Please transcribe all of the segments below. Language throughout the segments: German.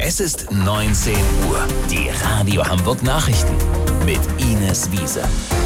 Es ist 19 Uhr. Die Radio Hamburg Nachrichten mit Ines Wiese.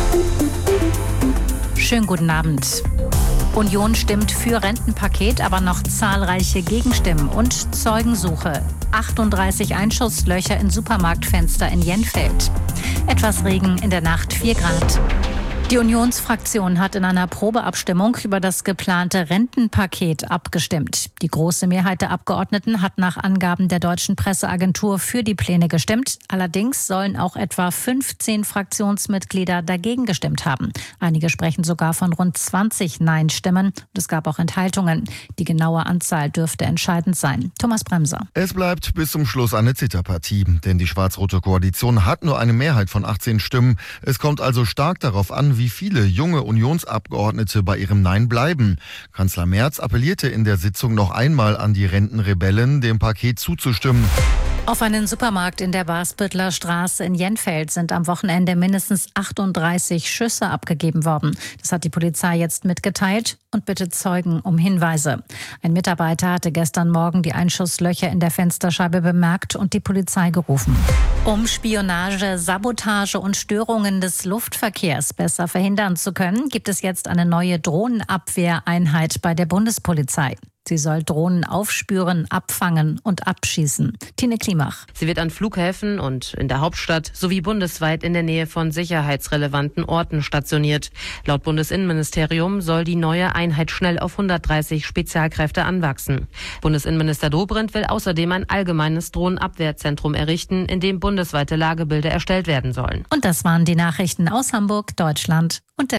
Schönen guten Abend. Union stimmt für Rentenpaket, aber noch zahlreiche Gegenstimmen und Zeugensuche. 38 Einschusslöcher in Supermarktfenster in Jenfeld. Etwas Regen, in der Nacht 4 Grad. Die Unionsfraktion hat in einer Probeabstimmung über das geplante Rentenpaket abgestimmt. Die große Mehrheit der Abgeordneten hat nach Angaben der deutschen Presseagentur für die Pläne gestimmt. Allerdings sollen auch etwa 15 Fraktionsmitglieder dagegen gestimmt haben. Einige sprechen sogar von rund 20 Nein-Stimmen. Und es gab auch Enthaltungen. Die genaue Anzahl dürfte entscheidend sein. Thomas Bremser. Es bleibt bis zum Schluss eine Zitterpartie, denn die schwarz-rote Koalition hat nur eine Mehrheit von 18 Stimmen. Es kommt also stark darauf an, wie viele junge Unionsabgeordnete bei ihrem Nein bleiben. Kanzler Merz appellierte in der Sitzung noch einmal an die Rentenrebellen, dem Paket zuzustimmen. Auf einen Supermarkt in der Basbüttler Straße in Jenfeld sind am Wochenende mindestens 38 Schüsse abgegeben worden. Das hat die Polizei jetzt mitgeteilt und bittet Zeugen um Hinweise. Ein Mitarbeiter hatte gestern Morgen die Einschusslöcher in der Fensterscheibe bemerkt und die Polizei gerufen. Um Spionage, Sabotage und Störungen des Luftverkehrs besser verhindern zu können, gibt es jetzt eine neue Drohnenabwehreinheit bei der Bundespolizei. Sie soll Drohnen aufspüren, abfangen und abschießen. Tine Klimach. Sie wird an Flughäfen und in der Hauptstadt sowie bundesweit in der Nähe von sicherheitsrelevanten Orten stationiert. Laut Bundesinnenministerium soll die neue Einheit schnell auf 130 Spezialkräfte anwachsen. Bundesinnenminister Dobrindt will außerdem ein allgemeines Drohnenabwehrzentrum errichten, in dem bundesweite Lagebilder erstellt werden sollen. Und das waren die Nachrichten aus Hamburg, Deutschland und der